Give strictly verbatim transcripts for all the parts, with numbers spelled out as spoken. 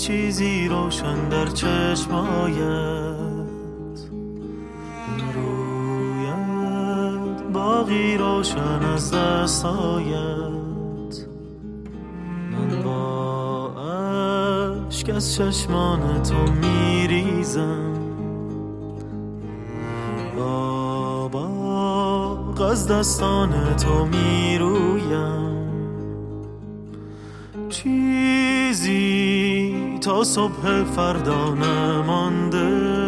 چیزی روشن در چشمایت رویت، باقی روشن از دستایت. من با عشق از چشمان تو میریزم، با باغ از دستان تو میرویم. چیزی تا صبح فردا نمانده،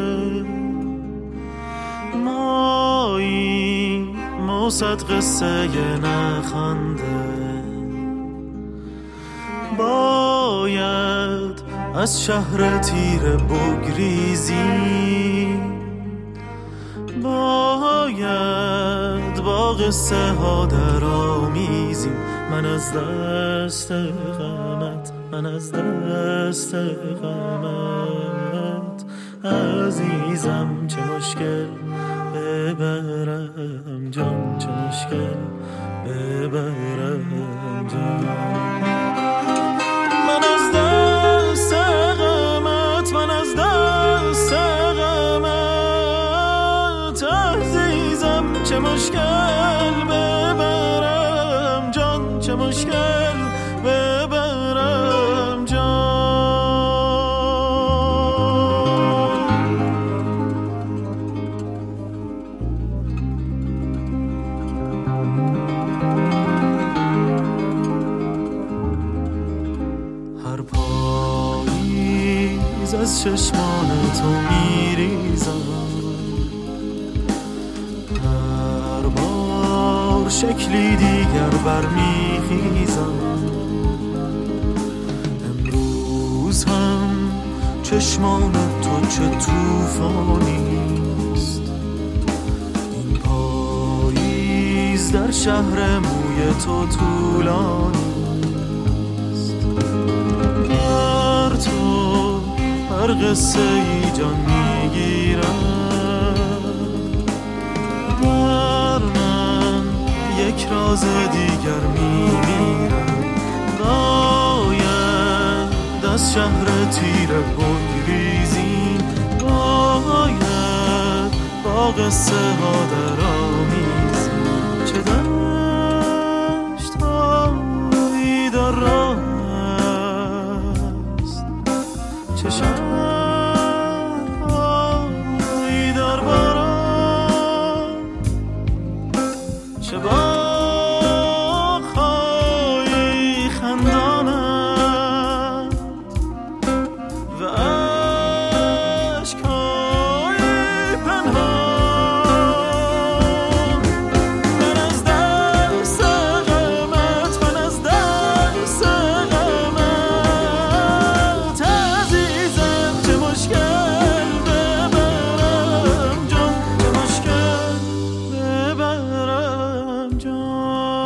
مایی موسد قصه نخنده. باید از شهر تیره بگریزی، باید با قصه ها در آمیزیم. من از دست غمت، من از دست غمت عزیزم. چه مشکل ببرم جان، چه مشکل ببرم جان. من از دست غمت، من از دست غمت عزیزم. چه مشکل ببرم جان، چه مشکل ببرم جان. هر پاییز از چشمان تو میریزم، هر بار شکلی دیگر برمیخیزم. امروز هم چشمان تو چه توفانیست، این پاییز در شهر موی تو طولانیست. هر تو هر قصه ای جان میگیرم، در من یک راز دیگر میمیرم. باید از شهر تیره بگریزیم، باید با قصه ها در آمیزیم. چه دشت هایی در راه است، چه شهرهایی در باران، چه باغ‌های خندانند و اشک‌های پنهان. من از دست غمت، من از دست غمت عزیزم. چه مشکل ببرم جان، چه مشکل ببرم جان.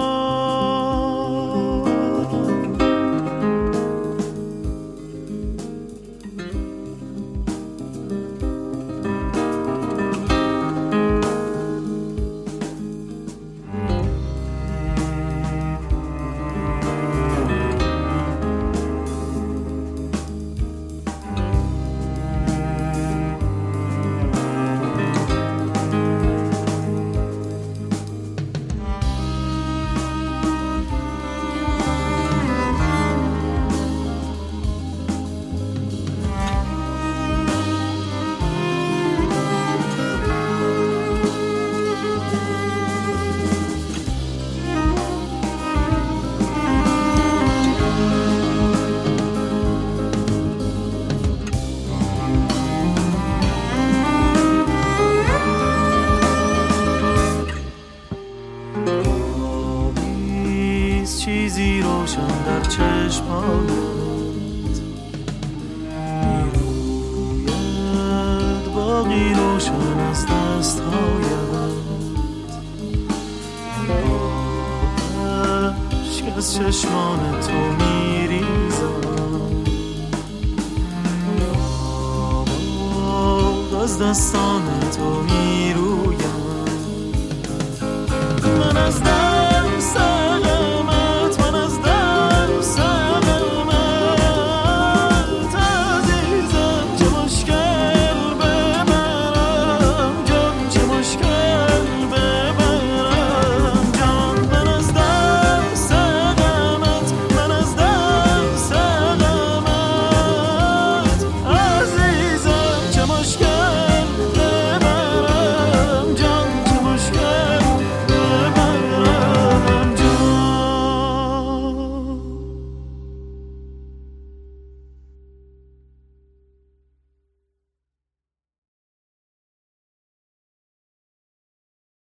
آبیز چیزی روشن در چشمانت میروید، باقی روشن از دستهایت. با عشق از چشمان تو میریزم، باغ از دستان تو میرویم. من از